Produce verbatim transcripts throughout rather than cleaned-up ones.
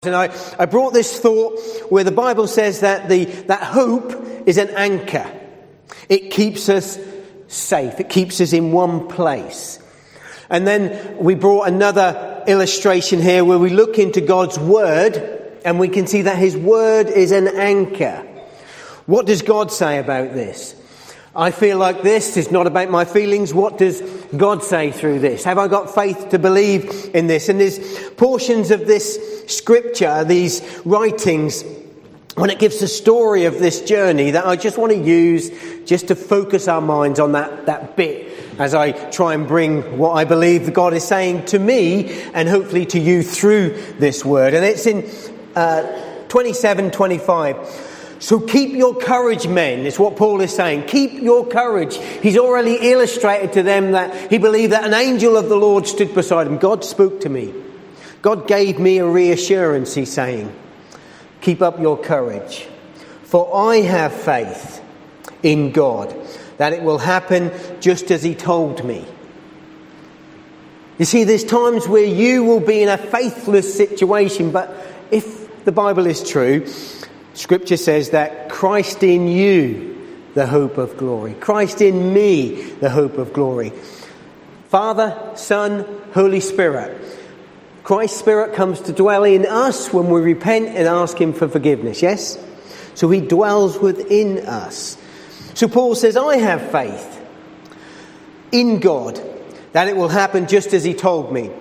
And I, I brought this thought where the Bible says that the that hope is an anchor. It keeps us safe. It keeps us in one place. And then we brought another illustration here where we look into God's Word and we can see that His Word is an anchor. What does God say about this? I feel like this. It's not about my feelings. What does God say through this? Have I got faith to believe in this? And there's portions of this scripture, these writings, when it gives the story of this journey that I just want to use just to focus our minds on that, that bit as I try and bring what I believe God is saying to me and hopefully to you through this word. And it's in uh, twenty-seven twenty-five. So keep your courage, men, is what Paul is saying. Keep your courage. He's already illustrated to them that he believed that an angel of the Lord stood beside him. God spoke to me. God gave me a reassurance, he's saying. Keep up your courage. For I have faith in God that it will happen just as he told me. You see, there's times where you will be in a faithless situation, but if the Bible is true, Scripture says that Christ in you, the hope of glory. Christ in me, the hope of glory. Father, Son, Holy Spirit. Christ's Spirit comes to dwell in us when we repent and ask Him for forgiveness, yes? So He dwells within us. So Paul says, I have faith in God that it will happen just as He told me.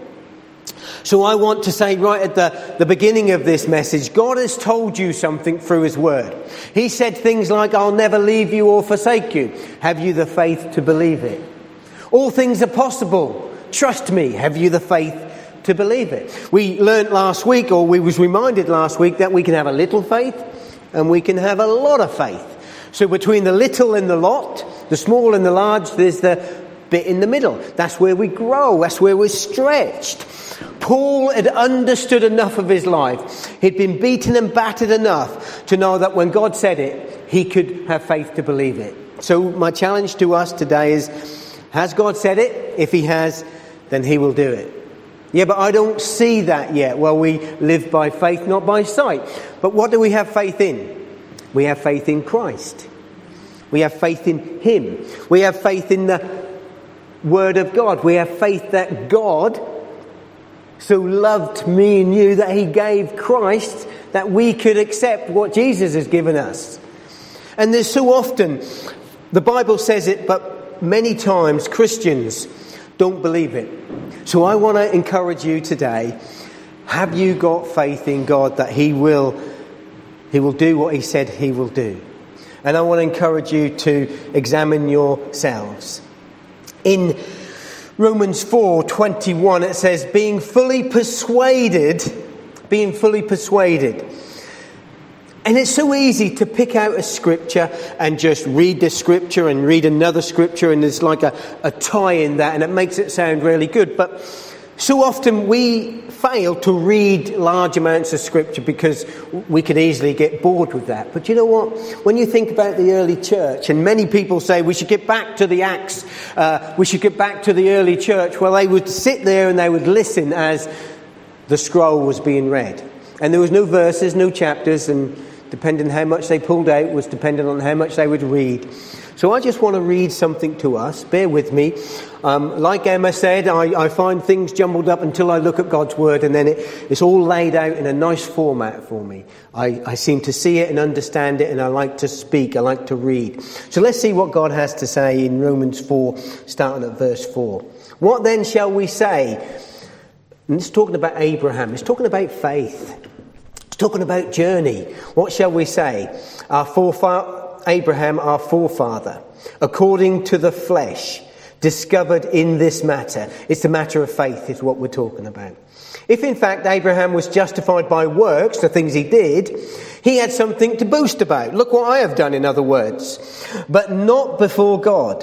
So I want to say right at the, the beginning of this message, God has told you something through His Word. He said things like, I'll never leave you or forsake you. Have you the faith to believe it? All things are possible. Trust me. Have you the faith to believe it? We learnt last week, or we was reminded last week, that we can have a little faith and we can have a lot of faith. So between the little and the lot, the small and the large, there's the bit in the middle. That's where we grow. That's where we're stretched. Paul had understood enough of his life. He'd been beaten and battered enough to know that when God said it, he could have faith to believe it. So my challenge to us today is, has God said it? If He has, then He will do it. Yeah, but I don't see that yet. Well, we live by faith, not by sight. But what do we have faith in? We have faith in Christ. We have faith in Him. We have faith in the Word of God. We have faith that God so loved me and you that He gave Christ that we could accept what Jesus has given us. And there's so often, the Bible says it, but many times Christians don't believe it. So I want to encourage you today, have you got faith in God that He will, He will do what He said He will do? And I want to encourage you to examine yourselves. In Romans four twenty-one, it says, being fully persuaded, being fully persuaded. And it's so easy to pick out a scripture and just read the scripture and read another scripture, and there's like a, a tie in that, and it makes it sound really good. But so often we fail to read large amounts of scripture because we could easily get bored with that. But you know what? When you think about the early church, and many people say we should get back to the Acts, uh, we should get back to the early church. Well, they would sit there and they would listen as the scroll was being read. And there was no verses, no chapters, and depending on how much they pulled out was dependent on how much they would read. So I just want to read something to us. Bear with me. Um, like Emma said, I, I find things jumbled up until I look at God's Word, and then it, it's all laid out in a nice format for me. I, I seem to see it and understand it, and I like to speak. I like to read. So let's see what God has to say in Romans four, starting at verse four. What then shall we say? And it's talking about Abraham. It's talking about faith. It's talking about journey. What shall we say? Our forefathers, Abraham, our forefather, according to the flesh, discovered in this matter. It's the matter of faith is what we're talking about. If in fact Abraham was justified by works, the things he did, he had something to boast about. Look what I have done, in other words. But not before God.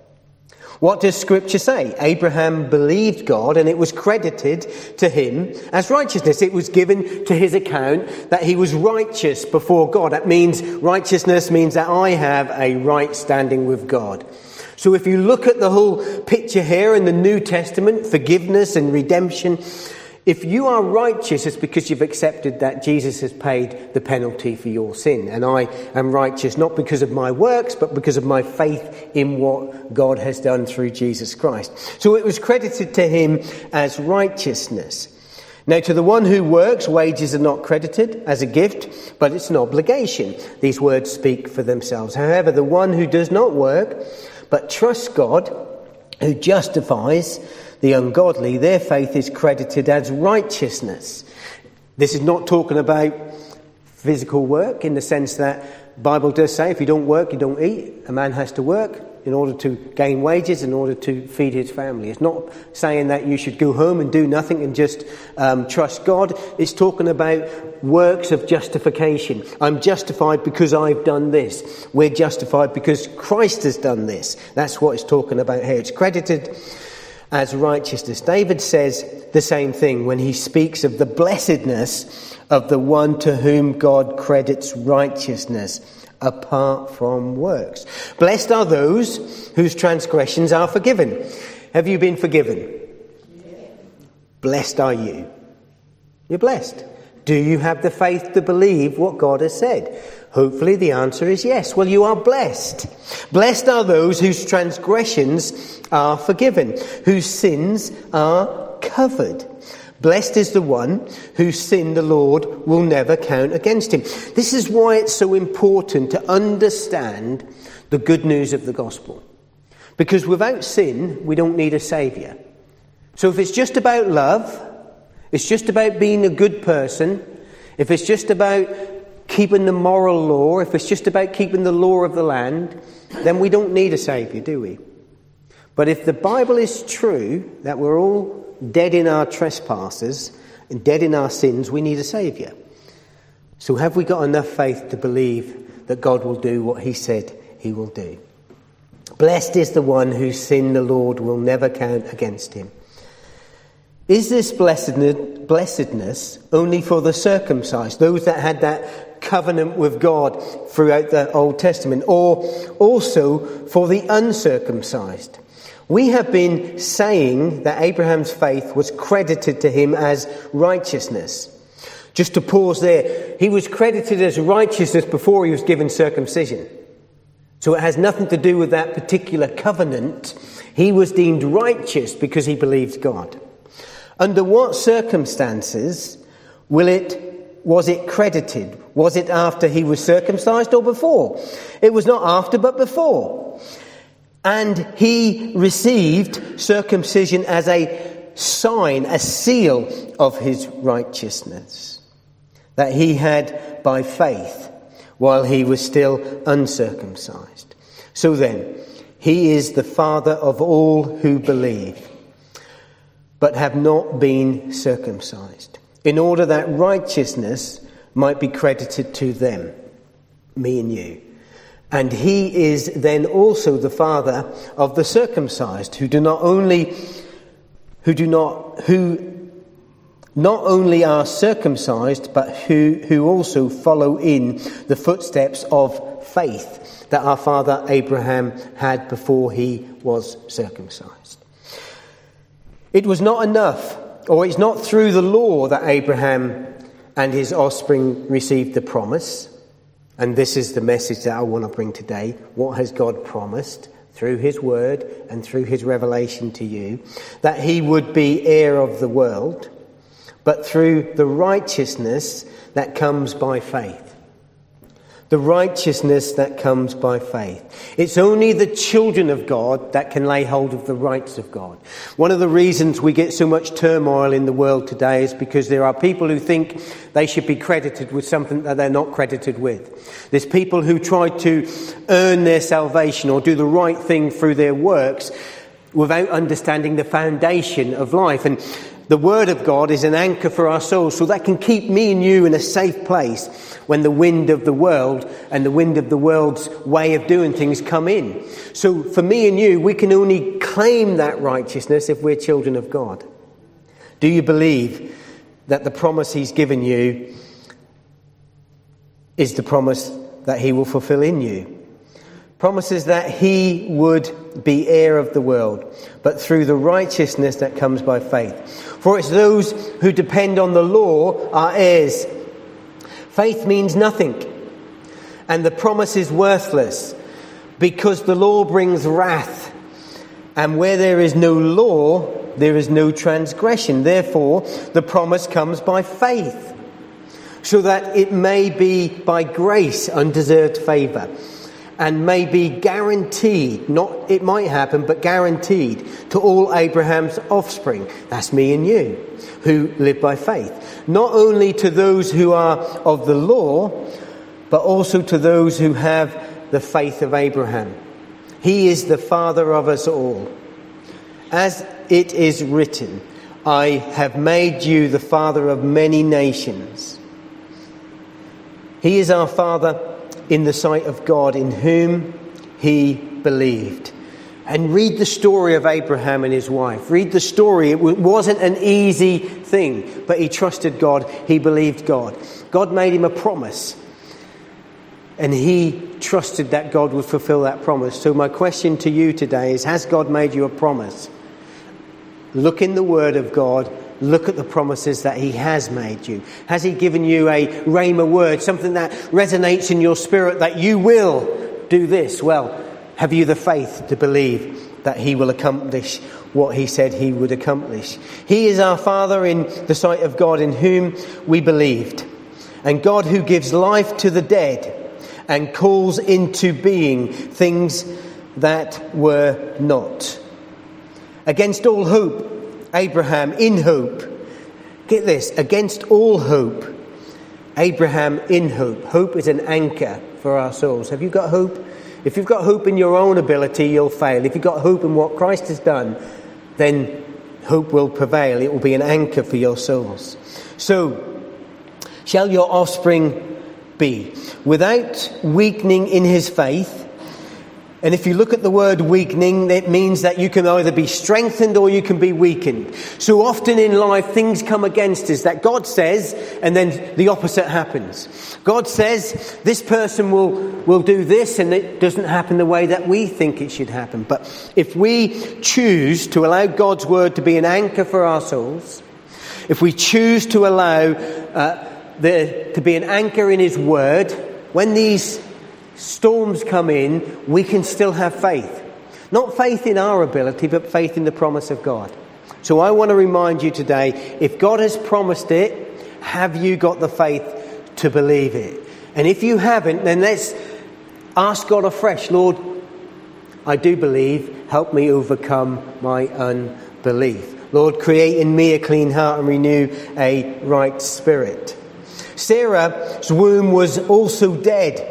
What does Scripture say? Abraham believed God, and it was credited to him as righteousness. It was given to his account that he was righteous before God. That means righteousness means that I have a right standing with God. So if you look at the whole picture here in the New Testament, forgiveness and redemption, If you are righteous, it's because you've accepted that Jesus has paid the penalty for your sin. And I am righteous not because of my works, but because of my faith in what God has done through Jesus Christ. So it was credited to him as righteousness. Now, to the one who works, wages are not credited as a gift, but it's an obligation. These words speak for themselves. However, the one who does not work, but trusts God, who justifies the ungodly, their faith is credited as righteousness. This is not talking about physical work in the sense that the Bible does say if you don't work, you don't eat. A man has to work in order to gain wages, in order to feed his family. It's not saying that you should go home and do nothing and just um, trust God. It's talking about works of justification. I'm justified because I've done this. We're justified because Christ has done this. That's what it's talking about here. It's credited as righteousness. David says the same thing when he speaks of the blessedness of the one to whom God credits righteousness apart from works. Blessed are those whose transgressions are forgiven. Have you been forgiven? Yeah. Blessed are you. You're blessed. Do you have the faith to believe what God has said? Hopefully the answer is yes. Well, you are blessed. Blessed are those whose transgressions are forgiven, whose sins are covered. Blessed is the one whose sin the Lord will never count against him. This is why it's so important to understand the good news of the gospel. Because without sin, we don't need a saviour. So if it's just about love, it's just about being a good person, if it's just about keeping the moral law, if it's just about keeping the law of the land, then we don't need a saviour, do we? But if the Bible is true, that we're all dead in our trespasses and dead in our sins, we need a saviour. So have we got enough faith to believe that God will do what he said he will do? Blessed is the one whose sin the Lord will never count against him. Is this blessedness, blessedness only for the circumcised, those that had that covenant with God throughout the Old Testament, or also for the uncircumcised? We have been saying that Abraham's faith was credited to him as righteousness. Just to pause there, he was credited as righteousness before he was given circumcision. So it has nothing to do with that particular covenant. He was deemed righteous because he believed God. Under what circumstances will it, was it credited? Was it after he was circumcised or before? It was not after, but before. And he received circumcision as a sign, a seal of his righteousness that he had by faith while he was still uncircumcised. So then, he is the father of all who believe, but have not been circumcised, in order that righteousness might be credited to them, me and you. And he is then also the father of the circumcised, who do not only, who do not, who not only are circumcised, but who, who also follow in the footsteps of faith that our father Abraham had before he was circumcised. It was not enough, or it's not through the law that Abraham and his offspring received the promise. And this is the message that I want to bring today. What has God promised through his word and through his revelation to you? That he would be heir of the world, but through the righteousness that comes by faith. The righteousness that comes by faith. It's only the children of God that can lay hold of the rights of God. One of the reasons we get so much turmoil in the world today is because there are people who think they should be credited with something that they're not credited with. There's people who try to earn their salvation or do the right thing through their works without understanding the foundation of life. And the Word of God is an anchor for our souls, so that can keep me and you in a safe place when the wind of the world and the wind of the world's way of doing things come in. So for me and you, we can only claim that righteousness if we're children of God. Do you believe that the promise he's given you is the promise that he will fulfill in you? Promises that he would be heir of the world, but through the righteousness that comes by faith. For it's those who depend on the law are heirs. Faith means nothing, and the promise is worthless, because the law brings wrath. And where there is no law, there is no transgression. Therefore, the promise comes by faith, so that it may be by grace, undeserved favour, and may be guaranteed, not it might happen, but guaranteed to all Abraham's offspring. That's me and you, who live by faith. Not only to those who are of the law, but also to those who have the faith of Abraham. He is the father of us all. As it is written, I have made you the father of many nations. He is our father in the sight of God, in whom he believed. And read the story of Abraham and his wife. Read the story. It wasn't an easy thing, but he trusted God. He believed God. God made him a promise, and he trusted that God would fulfill that promise. So my question to you today is, has God made you a promise? Look in the Word of God. Look at the promises that he has made you. Has he given you a rhema word, something that resonates in your spirit that you will do this? Well, have you the faith to believe that he will accomplish what he said he would accomplish? He is our Father in the sight of God, in whom we believed. And God, who gives life to the dead and calls into being things that were not. Against all hope, Abraham, in hope, get this, against all hope, Abraham in hope. Hope is an anchor for our souls. Have you got hope? If you've got hope in your own ability, you'll fail. If you've got hope in what Christ has done, then hope will prevail. It will be an anchor for your souls. So, shall your offspring be without weakening in his faith? And if you look at the word weakening, it means that you can either be strengthened or you can be weakened. So often in life, things come against us that God says, and then the opposite happens. God says, this person will, will do this, and it doesn't happen the way that we think it should happen. But if we choose to allow God's word to be an anchor for our souls, if we choose to allow uh, the, to be an anchor in his word, when these storms come in, we can still have faith. Not faith in our ability, but faith in the promise of God. So I want to remind you today, if God has promised it, have you got the faith to believe it? And if you haven't, then let's ask God afresh, Lord, I do believe, help me overcome my unbelief. Lord, create in me a clean heart and renew a right spirit. Sarah's womb was also dead.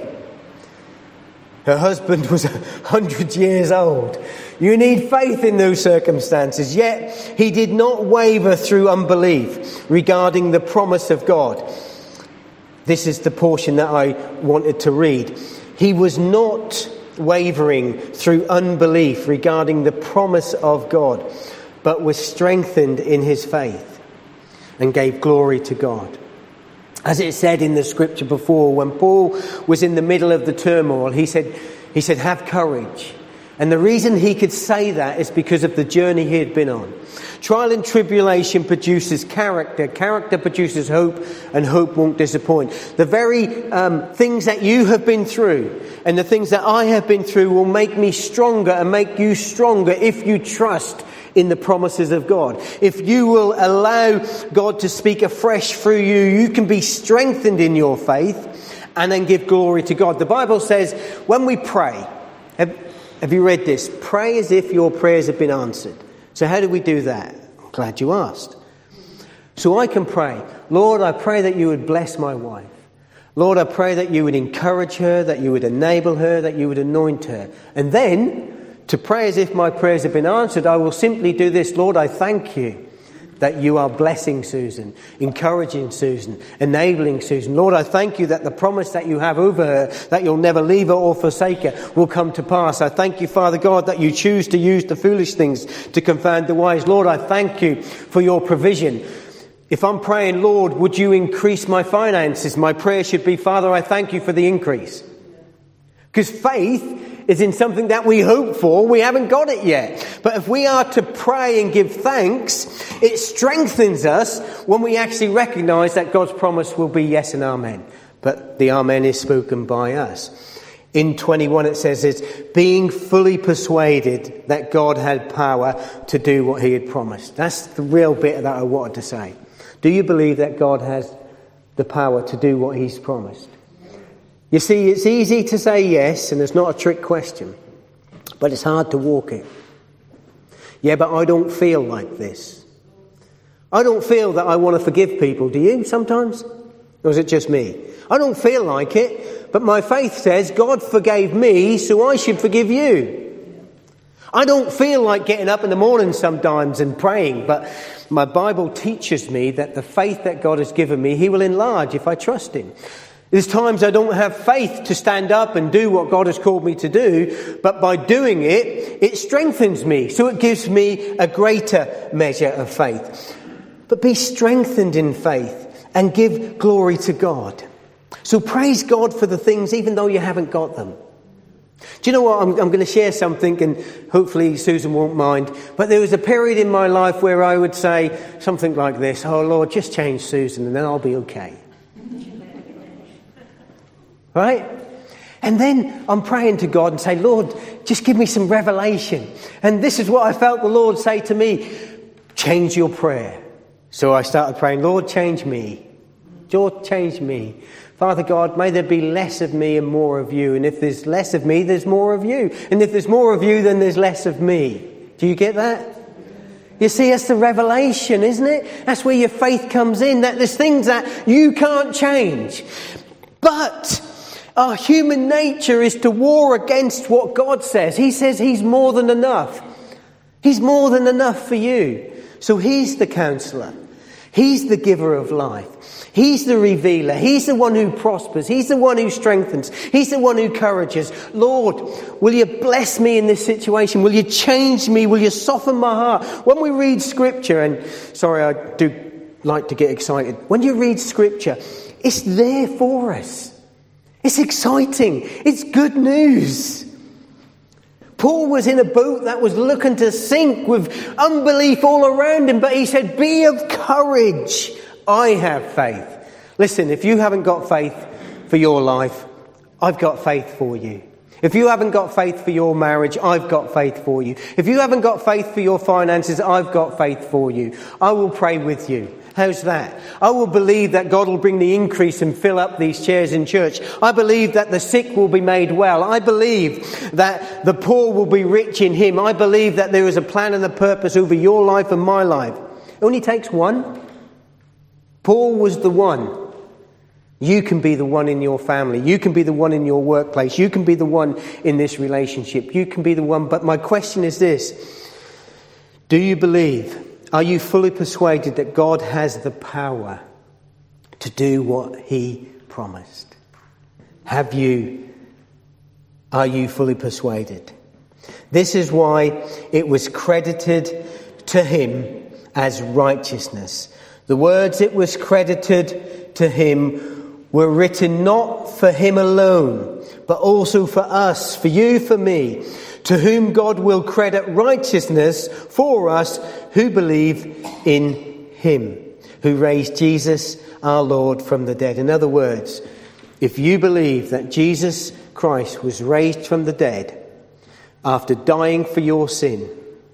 Her husband was a hundred years old. You need faith in those circumstances. Yet he did not waver through unbelief regarding the promise of God. This is the portion that I wanted to read. He was not wavering through unbelief regarding the promise of God, but was strengthened in his faith and gave glory to God. As it said in the scripture before, when Paul was in the middle of the turmoil, he said, he said, have courage. And the reason he could say that is because of the journey he had been on. Trial and tribulation produces character. Character produces hope, and hope won't disappoint. The very um, things that you have been through and the things that I have been through will make me stronger and make you stronger if you trust in the promises of God. If you will allow God to speak afresh through you, you can be strengthened in your faith and then give glory to God. The Bible says when we pray, have, have you read this? Pray as if your prayers have been answered. So how do we do that? I'm glad you asked. So I can pray, Lord, I pray that you would bless my wife. Lord, I pray that you would encourage her, that you would enable her, that you would anoint her. And then to pray as if my prayers have been answered, I will simply do this. Lord, I thank you that you are blessing Susan, encouraging Susan, enabling Susan. Lord, I thank you that the promise that you have over her, that you'll never leave her or forsake her, will come to pass. I thank you, Father God, that you choose to use the foolish things to confound the wise. Lord, I thank you for your provision. If I'm praying, Lord, would you increase my finances? My prayer should be, Father, I thank you for the increase. Because faith is in something that we hope for. We haven't got it yet. But if we are to pray and give thanks, it strengthens us when we actually recognise that God's promise will be yes and amen. But the amen is spoken by us. In twenty-one it says this, being fully persuaded that God had power to do what he had promised. That's the real bit that I wanted to say. Do you believe that God has the power to do what he's promised? You see, it's easy to say yes, and it's not a trick question, but it's hard to walk it. Yeah, but I don't feel like this. I don't feel that I want to forgive people. Do you sometimes? Or is it just me? I don't feel like it, but my faith says God forgave me, so I should forgive you. I don't feel like getting up in the morning sometimes and praying, but my Bible teaches me that the faith that God has given me, he will enlarge if I trust him. There's times I don't have faith to stand up and do what God has called me to do, but by doing it, it strengthens me. So it gives me a greater measure of faith. But be strengthened in faith and give glory to God. So praise God for the things, even though you haven't got them. Do you know what? I'm, I'm going to share something, and hopefully Susan won't mind. But there was a period in my life where I would say something like this: oh Lord, just change Susan and then I'll be okay. Right? And then I'm praying to God and say, Lord, just give me some revelation. And this is what I felt the Lord say to me: change your prayer. So I started praying, Lord, change me. Lord, change me. Father God, may there be less of me and more of you. And if there's less of me, there's more of you. And if there's more of you, then there's less of me. Do you get that? You see, that's the revelation, isn't it? That's where your faith comes in, that there's things that you can't change. But our human nature is to war against what God says. He says he's more than enough. He's more than enough for you. So he's the counsellor. He's the giver of life. He's the revealer. He's the one who prospers. He's the one who strengthens. He's the one who encourages. Lord, will you bless me in this situation? Will you change me? Will you soften my heart? When we read scripture, and sorry, I do like to get excited. When you read scripture, it's there for us. It's exciting. It's good news. Paul was in a boat that was looking to sink with unbelief all around him, but he said, be of courage. I have faith. Listen, if you haven't got faith for your life, I've got faith for you. If you haven't got faith for your marriage, I've got faith for you. If you haven't got faith for your finances, I've got faith for you. I will pray with you. How's that? I will believe that God will bring the increase and fill up these chairs in church. I believe that the sick will be made well. I believe that the poor will be rich in him. I believe that there is a plan and a purpose over your life and my life. It only takes one. Paul was the one. You can be the one in your family. You can be the one in your workplace. You can be the one in this relationship. You can be the one. But my question is this: do you believe? Are you fully persuaded that God has the power to do what he promised? Have you, are you fully persuaded? This is why it was credited to him as righteousness. The words it was credited to him were written not for him alone, but also for us, for you, for me, to whom God will credit righteousness for us who believe in him, who raised Jesus our Lord from the dead. In other words, if you believe that Jesus Christ was raised from the dead after dying for your sin,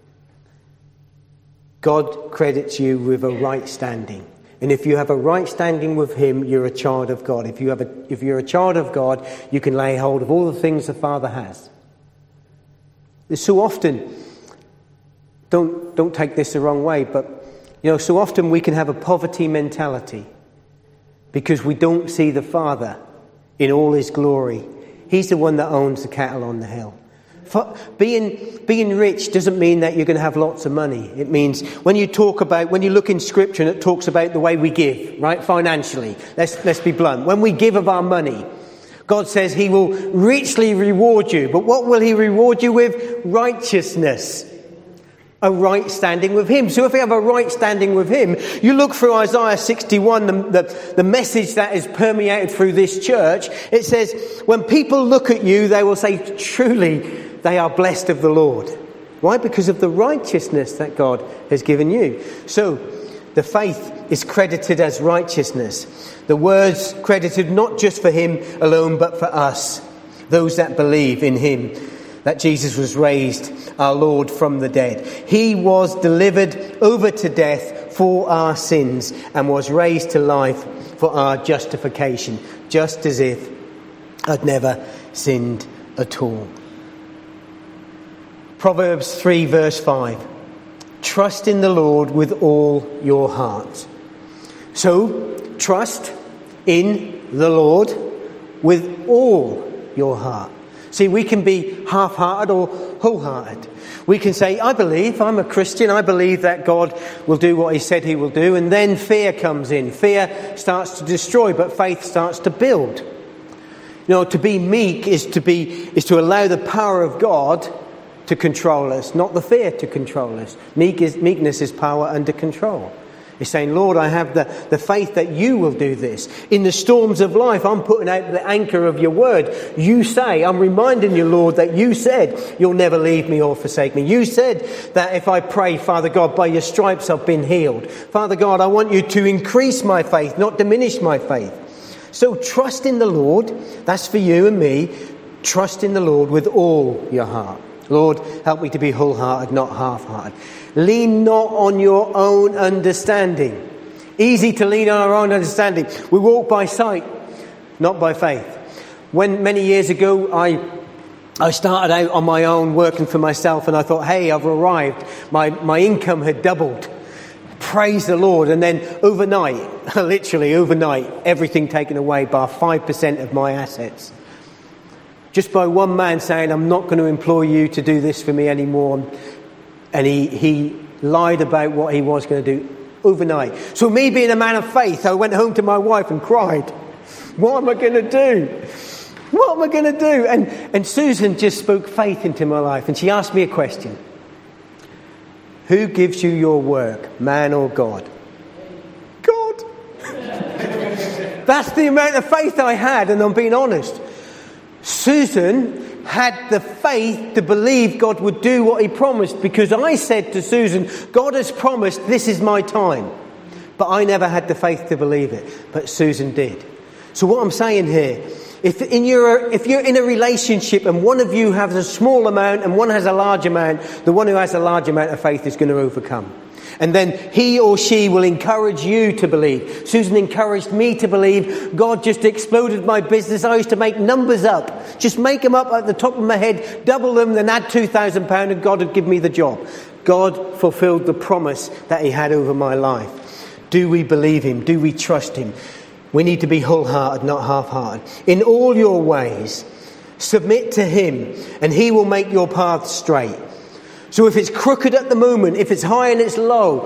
God credits you with a right standing. And if you have a right standing with him, you're a child of God. If you have a, if you're a child of God, you can lay hold of all the things the Father has. So often, don't don't take this the wrong way, but you know, so often we can have a poverty mentality because we don't see the Father in all his glory. He's the one that owns the cattle on the hill. For being being rich doesn't mean that you're going to have lots of money. It means when you talk about, when you look in Scripture and it talks about the way we give, right, financially. Let's let's be blunt. When we give of our money, God says he will richly reward you. But what will he reward you with? Righteousness. a right standing with him. So if we have a right standing with him, you look through Isaiah sixty-one, the, the, the message that is permeated through this church, it says, when people look at you, they will say, truly, they are blessed of the Lord. Why? Because of the righteousness that God has given you. So the faith is credited as righteousness. The word's credited not just for him alone, but for us, those that believe in him, that Jesus was raised, our Lord, from the dead. He was delivered over to death for our sins and was raised to life for our justification, just as if I'd never sinned at all. Proverbs three verse five. Trust in the Lord with all your heart. So, trust in the Lord with all your heart. See, we can be half-hearted or wholehearted. We can say, I believe, I'm a Christian, I believe that God will do what he said he will do, and then fear comes in. Fear starts to destroy, but faith starts to build. You know, to be meek is to be is to allow the power of God to control us, not the fear to control us. Meek is, meekness is power under control. He's saying, Lord, I have the, the faith that you will do this. In the storms of life, I'm putting out the anchor of your word. You say, I'm reminding you, Lord, that you said you'll never leave me or forsake me. You said that if I pray, Father God, by your stripes I've been healed. Father God, I want you to increase my faith, not diminish my faith. So trust in the Lord. That's for you and me. Trust in the Lord with all your heart. Lord, help me to be wholehearted, not half-hearted. Lean not on your own understanding. Easy to lean on our own understanding. We walk by sight, not by faith. When many years ago I I started out on my own working for myself, and I thought, hey, I've arrived. My my income had doubled. Praise the Lord. And then overnight, literally overnight, everything taken away by five percent of my assets. Just by one man saying, I'm not going to employ you to do this for me anymore. And he, he lied about what he was going to do overnight. So me being a man of faith, I went home to my wife and cried. What am I going to do? What am I going to do? And, and Susan just spoke faith into my life. And she asked me a question. Who gives you your work, man or God? God. That's the amount of faith I had, and I'm being honest. Susan had the faith to believe God would do what he promised, because I said to Susan, God has promised this is my time. But I never had the faith to believe it. But Susan did. So what I'm saying here, if in your if you're in a relationship and one of you has a small amount and one has a large amount, the one who has a large amount of faith is going to overcome. And then he or she will encourage you to believe. Susan encouraged me to believe. God just exploded my business. I used to make numbers up. Just make them up at the top of my head, double them, then add two thousand pounds and God would give me the job. God fulfilled the promise that he had over my life. Do we believe him? Do we trust him? We need to be wholehearted, not half-hearted. In all your ways, submit to him and he will make your path straight. So if it's crooked at the moment, if it's high and it's low,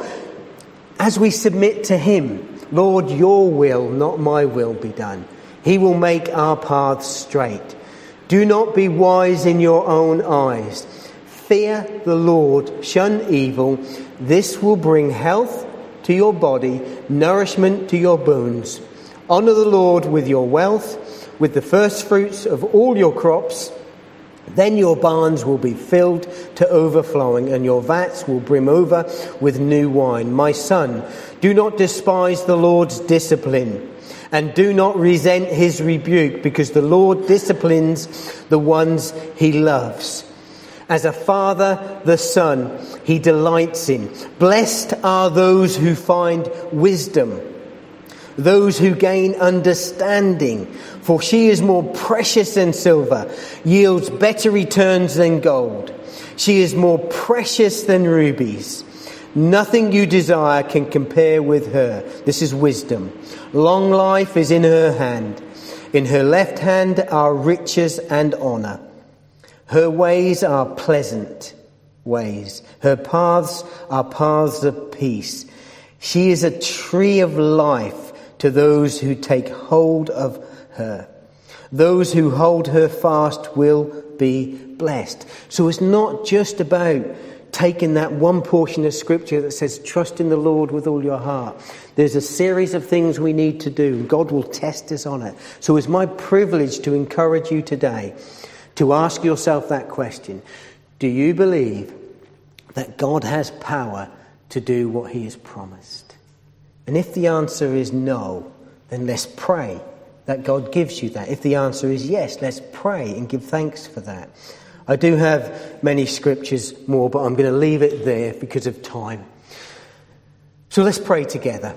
as we submit to him, Lord, your will, not my will, be done. He will make our paths straight. Do not be wise in your own eyes. Fear the Lord, shun evil. This will bring health to your body, nourishment to your bones. Honour the Lord with your wealth, with the first fruits of all your crops. Then your barns will be filled to overflowing, and your vats will brim over with new wine. My son, do not despise the Lord's discipline, and do not resent his rebuke, because the Lord disciplines the ones he loves. As a father, the son, he delights in. Blessed are those who find wisdom, those who gain understanding, for she is more precious than silver, yields better returns than gold. She is more precious than rubies. Nothing you desire can compare with her. This is wisdom. Long life is in her hand. In her left hand are riches and honor. Her ways are pleasant ways. Her paths are paths of peace. She is a tree of life to those who take hold of her. Those who hold her fast will be blessed. So it's not just about taken that one portion of Scripture that says, trust in the Lord with all your heart. There's a series of things we need to do. God will test us on it. So it's my privilege to encourage you today to ask yourself that question. Do you believe that God has power to do what he has promised? And if the answer is no, then let's pray that God gives you that. If the answer is yes, let's pray and give thanks for that. I do have many scriptures more, but I'm going to leave it there because of time. So let's pray together.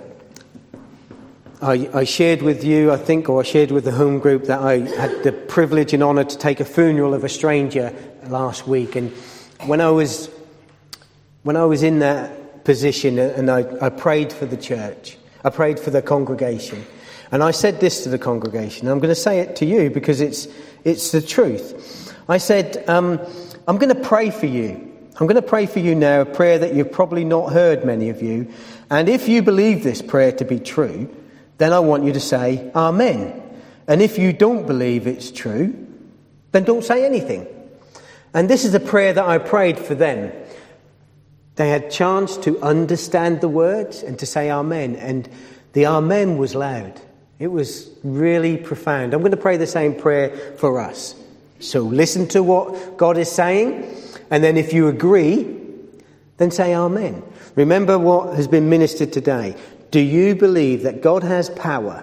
I, I shared with you, I think, or I shared with the home group that I had the privilege and honour to take a funeral of a stranger last week. And when I was when I was in that position and I, I prayed for the church, I prayed for the congregation, and I said this to the congregation. I'm going to say it to you because it's it's the truth. I said, um, I'm going to pray for you. I'm going to pray for you now, a prayer that you've probably not heard, many of you. And if you believe this prayer to be true, then I want you to say Amen. And if you don't believe it's true, then don't say anything. And this is a prayer that I prayed for them. They had chance to understand the words and to say Amen. And the Amen was loud. It was really profound. I'm going to pray the same prayer for us. So listen to what God is saying. And then if you agree, then say Amen. Remember what has been ministered today. Do you believe that God has power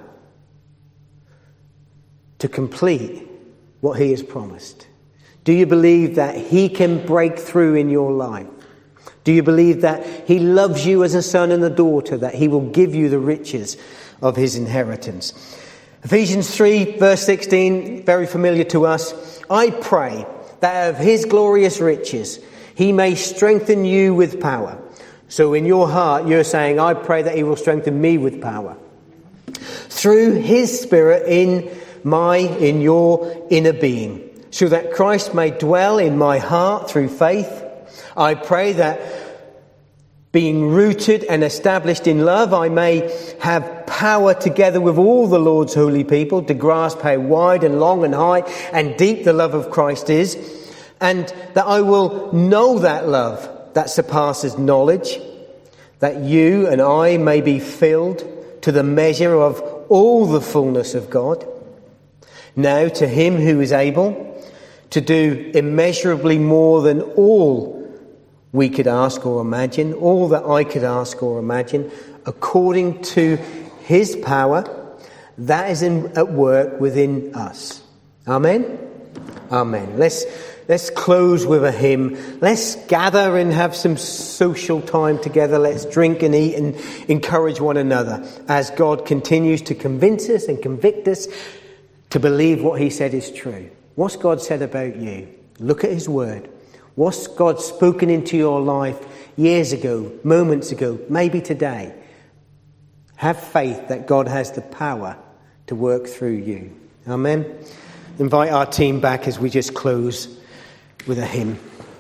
to complete what he has promised? Do you believe that he can break through in your life? Do you believe that he loves you as a son and a daughter, that he will give you the riches of his inheritance? Ephesians three, verse sixteen, very familiar to us. I pray that of his glorious riches he may strengthen you with power. So in your heart, you're saying, I pray that he will strengthen me with power. Through his Spirit in my, in your inner being, so that Christ may dwell in my heart through faith. I pray that being rooted and established in love, I may have power together with all the Lord's holy people to grasp how wide and long and high and deep the love of Christ is, and that I will know that love that surpasses knowledge, that you and I may be filled to the measure of all the fullness of God. Now to him who is able to do immeasurably more than all we could ask or imagine, all that I could ask or imagine, according to his power that is in, at work within us. Amen? Amen. Let's Let's close with a hymn. Let's gather and have some social time together. Let's drink and eat and encourage one another as God continues to convince us and convict us to believe what he said is true. What's God said about you? Look at his word. What's God spoken into your life years ago, moments ago, maybe today? Have faith that God has the power to work through you. Amen. Invite our team back as we just close with a hymn.